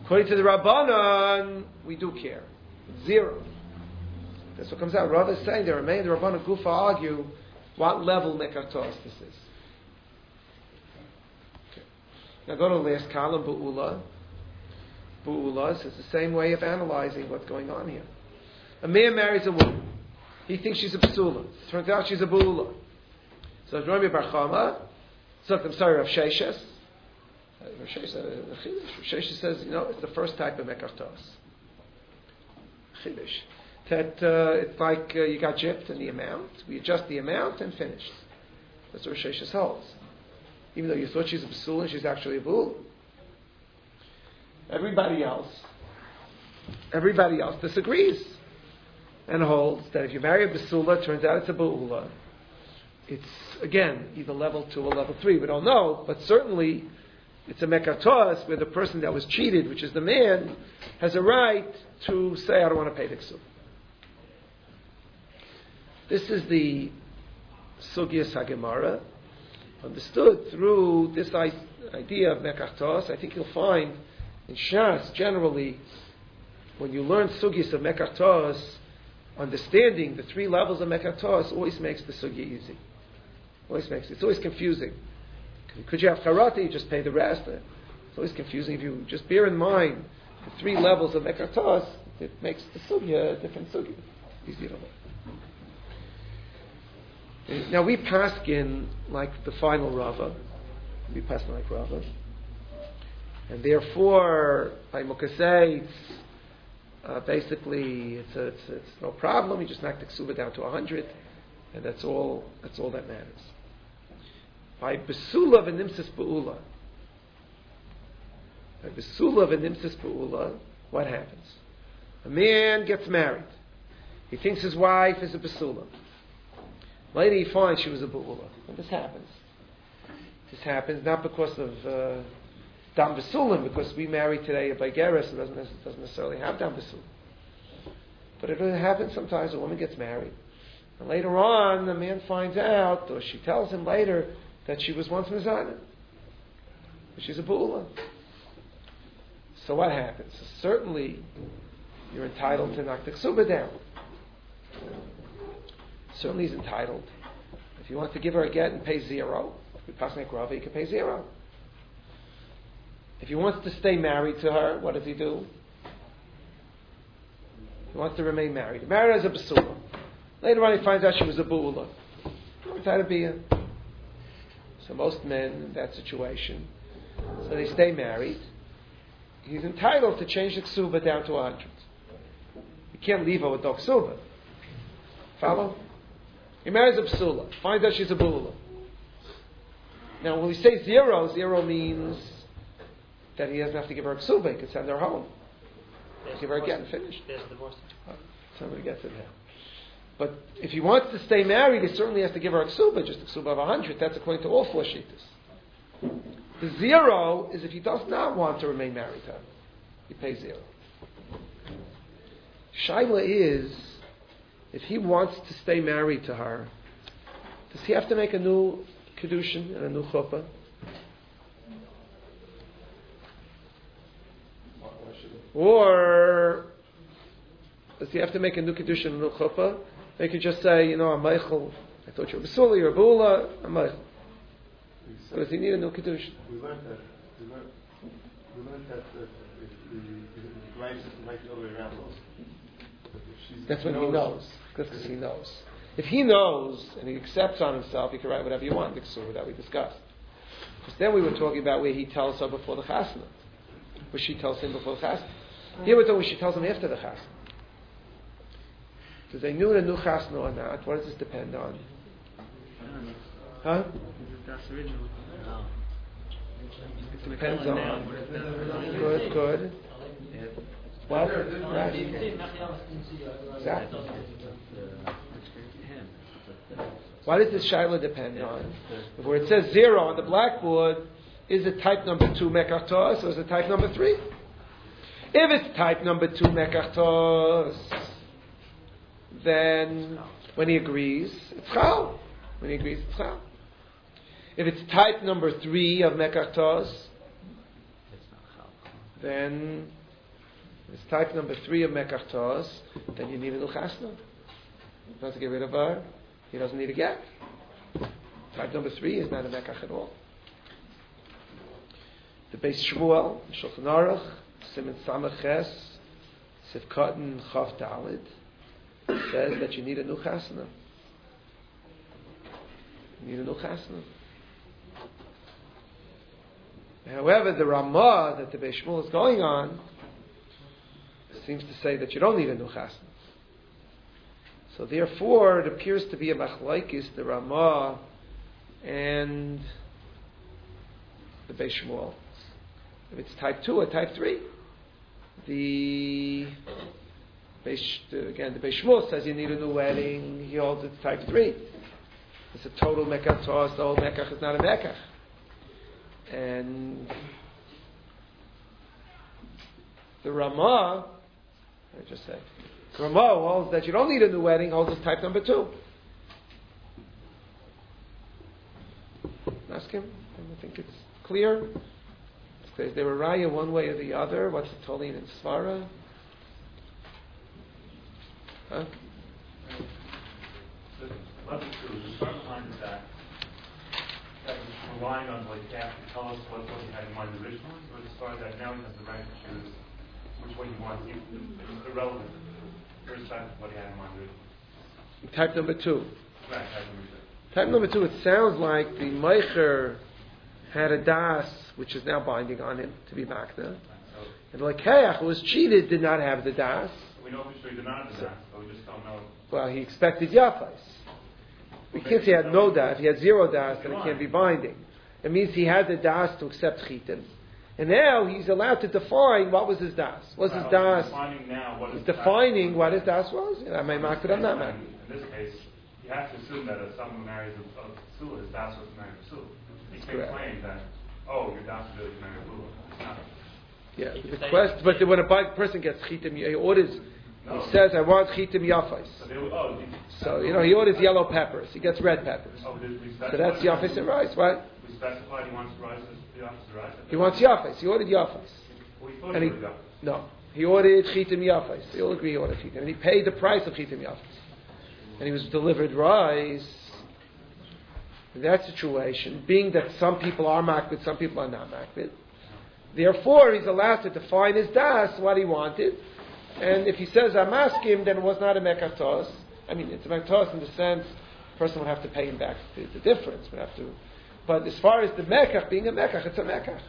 According to the Rabbanan, we do care. Zero. That's what comes out. Rav is saying the remainder of Rabbanan Gufa argue what level Mekartos this is. Okay. Now go to the last column, Bu'ula. Bu'ula is the same way of analyzing what's going on here. A man marries a woman. He thinks she's a Psula. Turns out she's a Bu'ula. So Rabbi Bar Chama, so I'm sorry, Rav Sheshes. Rav Sheshes says, you know, it's the first type of Mekartos. Chidush. That uh, it's like uh, you got gypped in the amount. We adjust the amount and finished. That's what Rav Sheshes holds. Even though you thought she's a Psula, she's actually a Bu'ula. Everybody else, everybody else disagrees and holds that if you marry a Basula, it turns out it's a Ba'ula. It's, again, either level two or level three. We don't know, but certainly it's a Mekartos where the person that was cheated, which is the man, has a right to say, I don't want to pay the Ksuba. This is the Sugyas HaGemara, understood through this idea of Mekartos. I think you'll find in Shas, generally, when you learn Sugyas of Mekartos, understanding the three levels of Mekartos always makes the Sugya easy. Always makes it. It's always confusing. Could you have Charati, you just pay the rest? It's always confusing. If you just bear in mind the three levels of Mekartos, it makes the Sugya a different Sugya. Easy to learn. Now we paskin like the final Rava. We paskin like Rava. And therefore, by Mukasei, it's uh, basically it's, a, it's, it's no problem. You just knock the ksuba down to a hundred, and that's all. That's all that matters. By Besula v'nimsis Be'ula, by Besula v'nimsis Be'ula, what happens? A man gets married. He thinks his wife is a Besula. Later he finds she was a Be'ula. And this happens. This happens not because of uh, Dam Besulim, because we marry today a Baigeris, who doesn't, doesn't necessarily have Dam Besulim. But it happens sometimes. A woman gets married. And later on, the man finds out, or she tells him later, that she was once Mizana. She's a Be'ula. So what happens? Certainly, you're entitled to knock the Ksuba down. Certainly he's entitled. If you want to give her a get and pay zero, with Pasnik Rava, he can pay zero. If he wants to stay married to her, what does he do? He wants to remain married. He married as a Basula. Later on he finds out she was a Bu'ula. It's had to be a... So most men in that situation, so they stay married. He's entitled to change the Ksuba down to one hundred. You can't leave her with no Ksuba. Follow? He marries a Psula, finds out she's a Bu'ula. Now when we say zero, zero means that he doesn't have to give her a Ksuba, he can send her home. There's Give her divorce. again and finish. There's divorce. Oh, somebody gets it now. But if he wants to stay married, he certainly has to give her a Ksuba, just a Ksuba of one hundred. That's according to all four Shittas. The zero is if he does not want to remain married to her. He pays zero. Shaila is, if he wants to stay married to her, does he have to make a new Kedushin and a new Chuppah? Or does he have to make a new Kedushin and a new Chuppah? They could just say, you know, I'm Meichel. I thought you were Basula, you're a Bula, I'm Meichel. So does he need a new Kedushin? We learned that. We learned, we learned that uh, if the, the wife is like the other way around. That's when he knows. That's because he knows. If he knows and he accepts on himself, he can write whatever you want, the Ksura that we discussed. Because then we were talking about where he tells her before the Chasna. Where she tells him before the Chasna. Here we're talking where she tells him after the Chasna. Do they knew the new Chasna or not? What does this depend on? Huh? That's original. It depends on. Good, good. What? Right. Exactly. Why does this Shaila depend on? Where it says zero on the blackboard, is it type number two Mekartos or is it type number three? If it's type number two Mekartos, then when he agrees, it's Chal. When he agrees, it's Chal. If it's type number three of Mekartos, then If it's type number three of Mekach Tos, then you need a new chasna. He wants to get rid of her. He doesn't need a get. Type number three is not a Mekach at all. The Beis Shmuel, Shulchan Aruch, Siman Samach Ches, Sivkatan Chav Dalid, says that you need a new chasna. You need a new chasna. However, the Ramah that the Beis Shmuel is going on seems to say that you don't need a new chasna. So therefore, it appears to be a machlaikis, the Ramah and the Beis Shmuel. If it's type two or type three, the Beis, again the Beis Shmuel says you need a new wedding. He holds it's type three. It's a total mekach tos. The whole mekach is not a mekach. And the Ramah, I just said, the Ramah holds that you don't need a new wedding. Holds it's type number two. Ask him. I think it's clear. Is there a raya one way or the other? What's the Tolin and Svara? Huh? Level two, the start line is that that was relying on like Cap to tell us what, what he had in mind originally, but as far as that now he has the right to choose which way he wants. It's irrelevant. First time what he had in mind originally. Type number two. Right, type number two. Type number two, it sounds like the Meicher had a das which is now binding on him to be makna. And like Keach, who was cheated, did not have the das. We know for sure he did not have the das, but we just don't know. Well, he expected yafais. We can't say he had no das. If he had zero das, then it can't be binding. It means he had the das to accept chitim. And now he's allowed to define what was his das. What's his das? Defining now what he's his defining what his das was. Am I makna or I'm not makna? In this case, you have to assume that if someone marries a, a psula, his das was married a psula. You can't claim that, oh, your das is really married a psula. It's not. Yeah, the quest, but when a bike person gets chitim, he orders, no. he says, I want chitim yafais. So, they, oh, so, you know, he orders yellow peppers. He gets red peppers. Oh, we so that's yafais and rice, right? We specified he wants rice, the opposite rice. He wants yafais. He ordered yafais. Well, he thought and he he, ordered yafais. No. He ordered chitim yafais. They all agree he ordered chitim. And he paid the price of chitim yafais. And he was delivered rice. In that situation, being that some people are makbid, some people are not makbid, therefore he's allowed to define his das, what he wanted. And if he says I'm asking, then it was not a mekatos. I mean, it's a mekatos in the sense the person would have to pay him back the, the difference. Would have to. But as far as the mekach being a mekach, it's a mekach.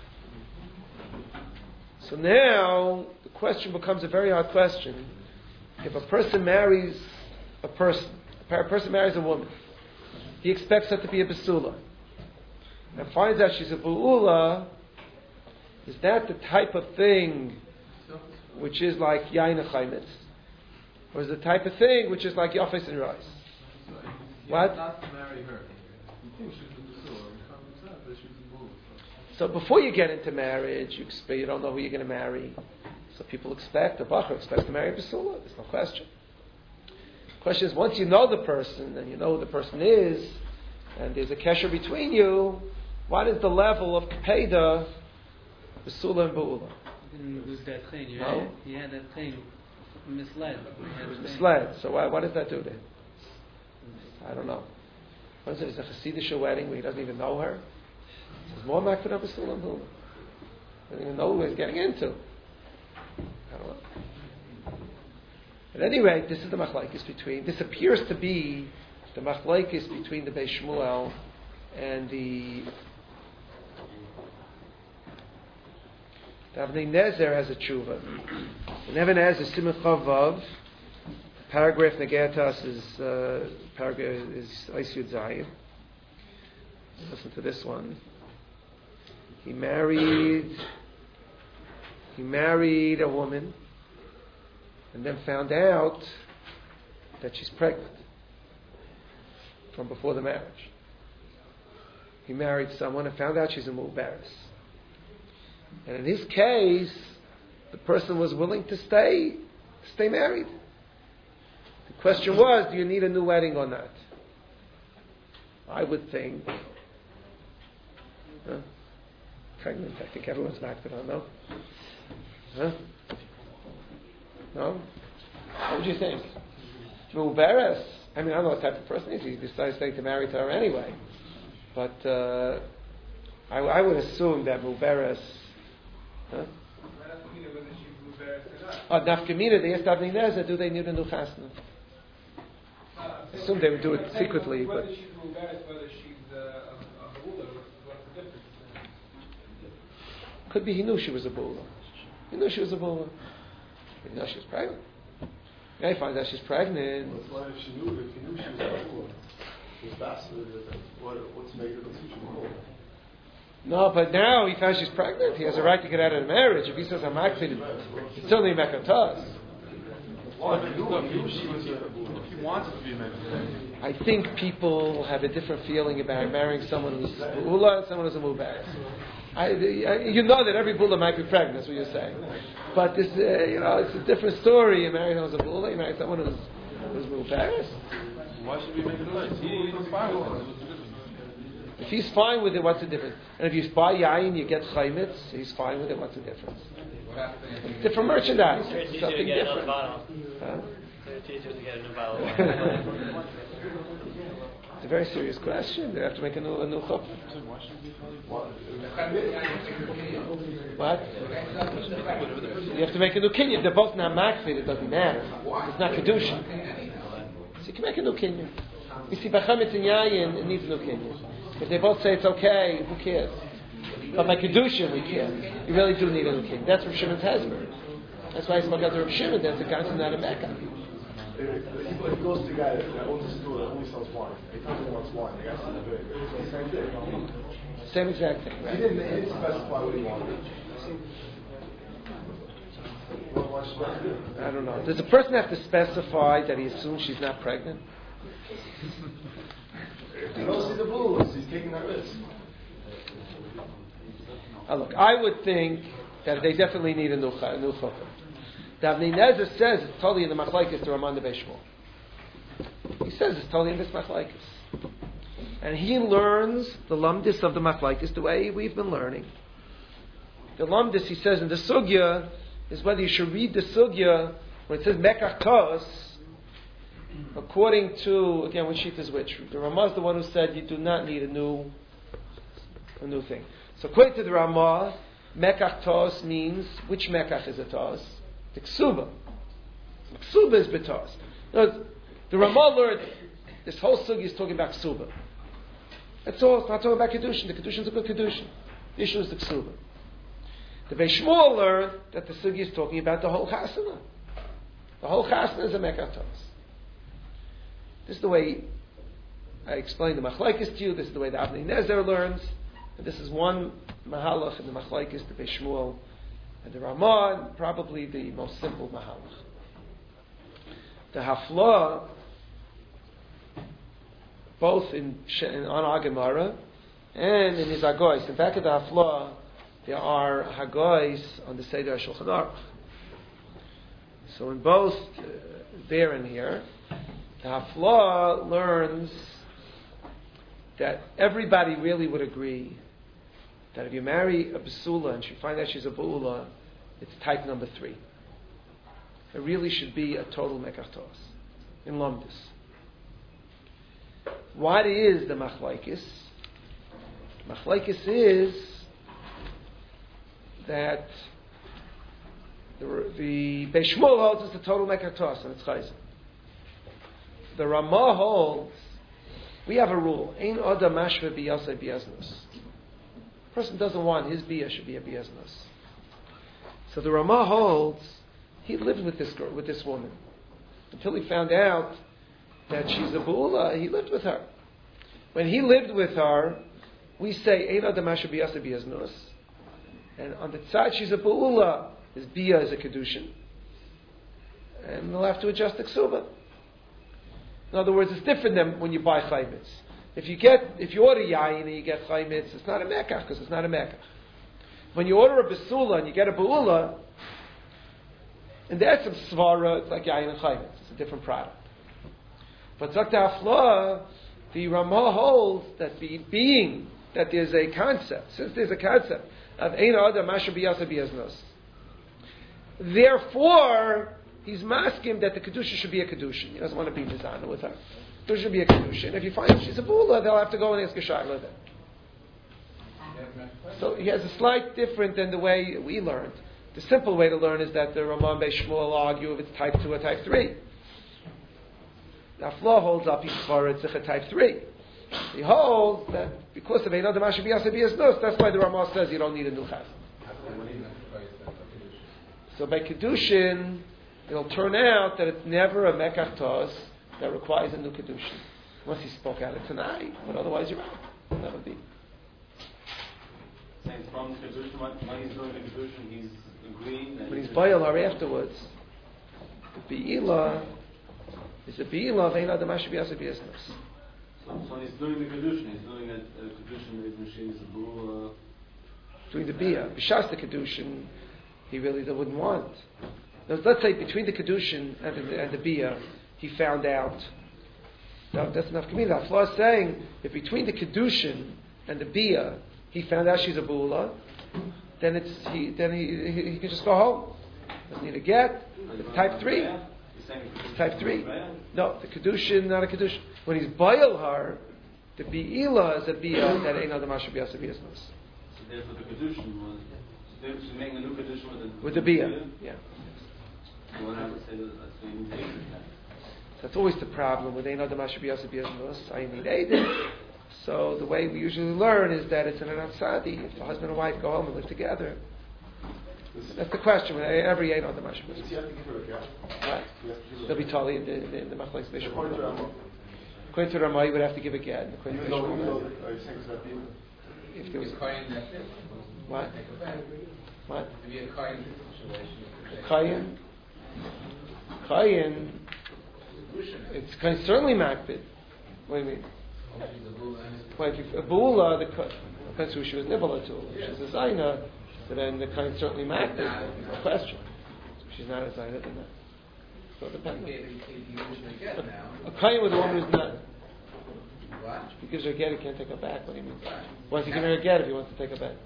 So now the question becomes a very hard question. If a person marries a person, a person marries a woman, he expects her to be a basula, and finds out she's a bu'ula. Is that the type of thing which is like yain chaymitz, or is the type of thing which is like yafes and rice? What? Not to marry her. You think she's a basula? It comes out that she's a bu'ula. So before you get into marriage, you expect, you don't know who you're going to marry. So people expect, a bacher expects to marry a basula. There's no question. The question is, once you know the person, and you know who the person is, and there's a kesher between you, what is the level of kepeda, basula and bu'ula? He didn't lose that thing. You No? had, he had that thing misled. He was misled. So why, what does that do to him? I don't know. What is it? Is it a Hasidic wedding where he doesn't even know her? There's more makbid of basula and bu'ula. He doesn't even know who he's getting into. I don't know. At any rate, this is the machlaikis between, this appears to be the machlaikis between the Beis Shmuel and the the Avnei Nezer has a tshuva. The Neven has a Simon Chavav, paragraph Negatas is uh, paragraph is Eis Yud Zayin. Listen to this one. He married he married a woman, and then found out that she's pregnant from before the marriage. He married someone and found out she's a mu'baris. And in his case, the person was willing to stay, stay married. The question was, do you need a new wedding or not? I would think, huh? Pregnant, I think everyone's back to that, no? Huh? No? What would you think? Muberes? I mean, I don't know what type of person he is. He decides to marry to her anyway. But uh, I, I would assume that Muberes. Huh? Oh, Nafkamina, they asked Avnei Nezer, do they need a new chasna? I assume they would do it secretly, but. Whether she's Muberes, whether she's uh, a Bula, what's the difference? Could be he knew she was a Bula. He knew she was a Bula. He knew she was pregnant. Yeah, he finds out she's pregnant. That's why if she knew, if he knew she was a Bula, his bastard, what, what's make her constitution a Bula? No, but now he finds she's pregnant. He has a right to get out of the marriage. If he says I'm acting, it's certainly mekatas. Well, if he knew, if he knew she was a Bula, if he wanted to be a Mekatas. I think people have a different feeling about marrying someone who's a Bula and someone who's a Mubarak. I, I, you know that every Bula might be pregnant, that's what you're saying. But this, uh, you know, it's a different story. You marry someone who's a Bula, you marry someone who's, who's Mubarak. Why should we make it nice? He, he's fine with it. If he's fine with it, what's the difference? And if you buy yain, you get chaymitz, he's fine with it, what's the difference? Different merchandise. It's Something easier to get different. another bottle. Huh? It's easier to get a new bottle. It's a very serious question. They have to make a new, a new chuppah. What? You have to make a new kinyan. They're both not makfid, it doesn't matter. It's not kedusha. So you can make a new kinyan. You see, by chametz and yayin, it needs a new kinyan. If they both say it's okay, who cares? But by kedusha, we care. You really do need a new kinyan. That's Rav Shimon's husband. That's why I spoke out to Rav Shimon. That's a guy who's not a Mecca. If he goes to a guy that owns a store that only sells wine, he tells him he wants wine, the guy sells a beer. It's the same thing. Same exact thing. He didn't, he didn't specify what he wanted. What what's supposed to do? I don't know. Does the person have to specify that he assumes she's not pregnant? If he don't see the blues, he's taking that risk. Oh, look, I would think that they definitely need a new a new chuppah. The Avnei Nezer says it's totally in the machlokes to Raman de Beishmol. He says it's totally in this machlokes. And he learns the lumdis of the machlokes the way we've been learning. The lumdis, he says, in the sugya, is whether you should read the sugya, when it says mekach tos, according to, again, which sheet is which? The Ramah is the one who said you do not need a new a new thing. So according to the Ramah, mekach tos means, which mekach is a tos? The ksuba. The ksuba is betos. Now, the Ramah learned this whole sugya is talking about ksuba. That's all. It's not talking about kedushin. The kedushin is a good kedushin. The issue is the ksuba. The Beishmol learned that the sugya is talking about the whole chasana. The whole chasana is a mekach tos. This is the way I explained the machlokes to you. This is the way the Avnei Nezer learns. And this is one mahalach in the machlokes, the Beishmol and the Ramah, and probably the most simple mahalach. The hafla, both in, in on our Gemara and in his hagois. In back of the hafla, there are hagois on the Seder Shulchan Aruch. So in both uh, there and here, the hafla learns that everybody really would agree that if you marry a basula and she find out she's a ba'ula, it's type number three. It really should be a total mekach tos in lumdis. What is the machlokes? Machlokes is that the, the Beishmol holds it's a total mekach tos and it's chayzer. The Ramah holds we have a rule: ein oda mashve biyasei biyaznus. Person doesn't want his biyah should be a biyaznus. So the Ramah holds he lived with this girl, with this woman, until he found out that she's a ba'ula. He lived with her. When he lived with her, we say ein oda mashve biyasei biyaznus, and on the side she's a ba'ula, his biyah is a kedushin, and they'll have to adjust the ksuba. In other words, it's different than when you buy chaymitz. If you get, if you order yayin and you get chaymitz, it's not a mekach because it's not a mekach. When you order a basula and you get a ba'ula, and that's some svara, it's like yayin and chaymitz. It's a different product. But Zakta Afla, the Ramah holds that be, being that there's a concept, since there's a concept of ein adam masher biyasa biyaznos, therefore he's masking that the kedusha should be a kedushin. He doesn't want to be mizana with her. There should be a kedushin. If you find out she's a bula, they'll have to go and ask a shayla then. So he has a slight different than the way we learned. The simple way to learn is that the Ramban Beis Shmuel argue if it's type two or type three. Now Flaw holds up for it's a type three. He holds that because of Einod Mashiach B'Yaseh Nus, that's why the Ramah says you don't need a new chaz. So by kedushin, it'll turn out that it's never a mekach tos that requires a new kedushin, unless he spoke out of tonight. But otherwise, you're out. That would be. Saying from the kedushin, when he's doing the kedushin, he's agreeing. That When he's bayal or afterwards, the beila is a beila of Einod Mashiach B'Yaseh Nus. So, so when he's doing the kedushin, he's doing a, a kedushin with machines, a bull. Doing the bia, b'shas the kedushin, he really wouldn't want. Now, let's say between the kedushin and the, and the bia, he found out. No, that's enough. Kamila, Flaw is saying if between the kedushin and the bia, he found out she's a bula, then it's he then he he, he can just go home. Doesn't need a get. It's type three. It's type three. No, the kedushin, not a kedushin. When he's boil her, the bi'ila is a bia that ain't other mashav b'yaseh b'yaseh. So therefore the kedushin was, so therefore she's making a new kedushin with the with the bia. Yeah. So what I would say is that's maybe David. That's always the problem with ain't other mashav b'yaseh b'yaseh. I need Aiden. So the way we usually learn is that it's an ansadi. If the husband and wife go home and live together. That's the question. Every ain't other mashav b'yaseh. Does he have to give her a gap? Right. They'll be totally in the in the, in the machlekes bishul. According to Ramah. According to Ramah, you would have to give a get. According to Even though, Bishul, even though, are you saying it's not being? if there was Kayin, that's it. what Take it back. what To be a Kayin situation. Kayin Kayin, it's kind of certainly makbid. What do you mean? Well, if you, a bula, the depends who she was nibala to. If she's a zayna, so then the kind certainly makbid. No question. If she's not a zayna, then that. So it depends. A kayin with a woman who's not. What? If he gives her a get, he can't take her back. What do you mean? Why does he give her a get if he wants to take her back?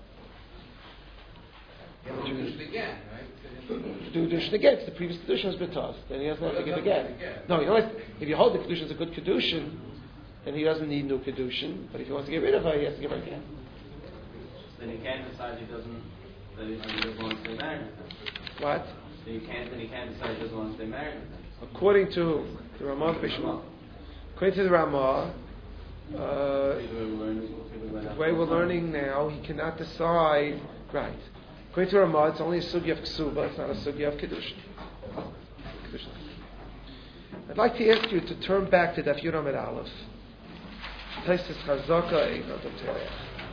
Yeah, we'll do it again, right? Do kedushin again. It's the previous kedushin was betos. Then he doesn't have to give a get. No, you know what? If you hold the kedushin is a good kedushin, then he doesn't need new kedushin. But if he wants to get rid of her, he has to give her a get. So then he can't decide he doesn't, that he doesn't want to stay married with them. What? Then he can't, then he can't decide he doesn't want to stay married with them. According to the Ramah Bishma, according to the Ramah, uh, the way we're learning now, he cannot decide. Right. According to Ramah, it's only a sugya of ksuba. It's not a sugya of kedushin. I'd like to ask you to turn back to Daf Yud Amud Aleph. Taisus Chazaka Eino Doterech.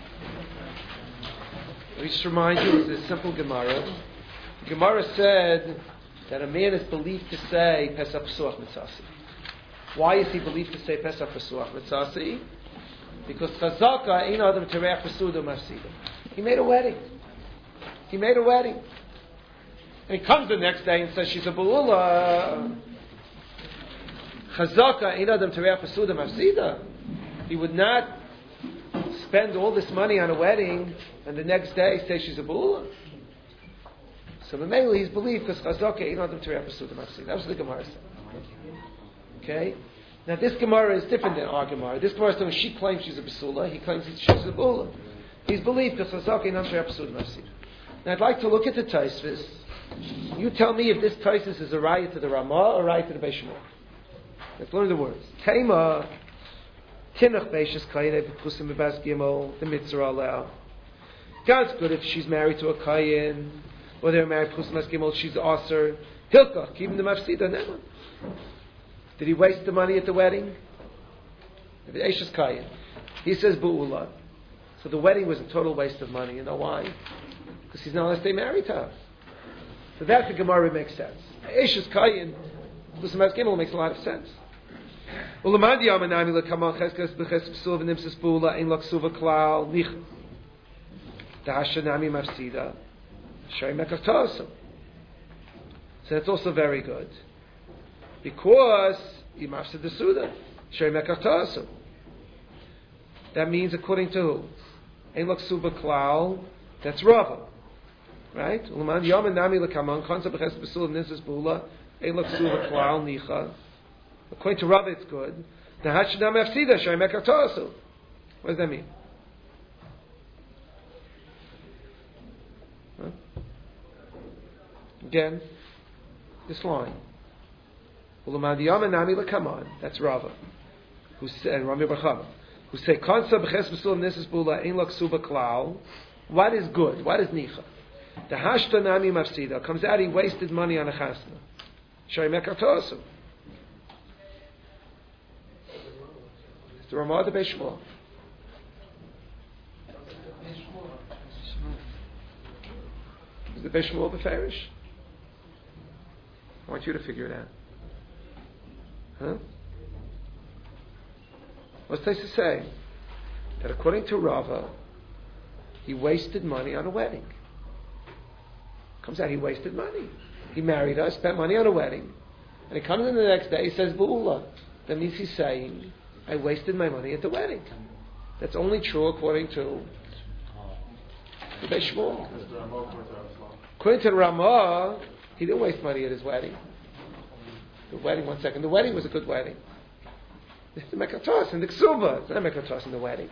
Let me just remind you, it's a simple Gemara. The Gemara said that a man is believed to say Pesach Pesuach Mitzasi. Why is he believed to say Pesach Pesuach Mitzasi? Because Chazaka Eino Adam Terech Pesuda Mafsida. He made a wedding. He made a wedding. And he comes the next day and says she's a Ba'ula. Chazaka Eino Adam Terech Pesuda Mafsida. He would not spend all this money on a wedding and the next day say she's a Ba'ula. So mainly he's believed because Chazaka Eino Adam Terech Pesuda Mafsida. That was the Gemara said. Okay? Now this Gemara is different than our Gemara. This Gemara is saying she claims she's a Basula, he claims she's a Ba'ula. He's believed because Chazaka Eino Adam Terech Pesuda Mafsida. Now I'd like to look at the Taisvis. You tell me if this Taisvis is a raya to the Ramah or a raya to the Beis Shmuel. Let's learn the words. Tema Tinach Beishas Kayin B'Kusim B'Bas Gimel the Mitzvah Aleh. God's good if she's married to a Kayin, or they're married to B'Kusim B'Bas Gimel, she's Aser. Hilkach, keep him the Mafsida, never. Did he waste the money at the wedding? The Eishas Kayin. He says Bu'ula. So the wedding was a total waste of money. You know why? Because he's not unless they married to her. So that the Gemara makes sense. Eishas Kayin, B'Kusim B'Bas Gimel makes a lot of sense. Ulamandi Amanami Lekamal Cheskas B'Ches P'Suv Nimsis Bu'ula Ein Laksuva Klal Nich Da'ashanami Mafsida Shari Mekach Ta'asam. So that's also very good. Because he mafsid the Suda. Shari Mekach Ta'asam. That means according to who? Ein Laksuva Klal. That's Rava. Right? Ulamandi Amanami Lekamal Cheskas B'Ches P'Suv Nimsis Bu'ula Ein lo ksuva klal nicha. According to Rav, it's good. The hashadam afsida shay mekartosu. What does that mean? Huh? Again, this line. That's Rava, who said Rami Bar Chama, who say Kansa b'ches b'sul nisis bula ein lo ksuba klal. What is good? What is nicha? The hashta nami mafsida comes out. He wasted money on a chasna. Shay mekartosu. The Ramah the Beis Shmuel. Is the Beis Shmuel beferish? I want you to figure it out. Huh? What's this to say? That according to Rava, he wasted money on a wedding. Comes out he wasted money. He married us, spent money on a wedding, and he comes in the next day. He says Bu'ula. That means he's saying, I wasted my money at the wedding. That's only true according to the Beis Shmuel. According to Ramah, he didn't waste money at his wedding. The wedding, one second. The wedding was a good wedding. It's the Mekatos and the Ksuba. It's not Mekatos in the wedding.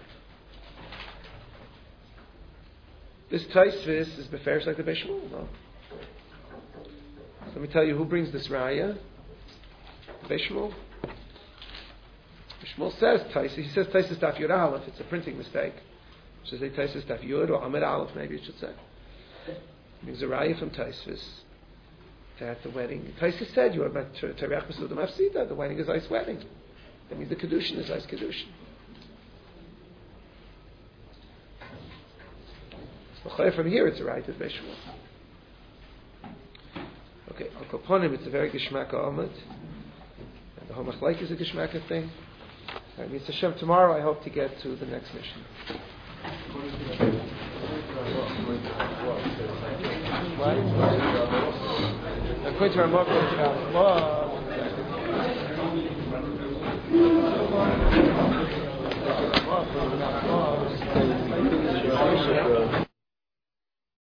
This Taisvis is beferish like the Beis Shmuel, no? So let me tell you who brings this raya. Beis Shmuel. Shmuel says Taisis. He says Taisis Daf Yud Aleph. It's a printing mistake. Should say Taisis Daf Yud or Amid Aleph. Maybe it should say. Brings a raya from Taisis that the wedding. Taisis said you are about Terech Mesudam Afsida. The wedding is ice wedding. That means the kedushin is ice kedushin. So from here it's a raya to Beis Shmuel. Okay, Al Koponim, it's a very Geshmaka Amid. And the Homach Like is a Geshmaka thing. All right, Mister Hashem, tomorrow I hope to get to the next mission. According to our Mokah,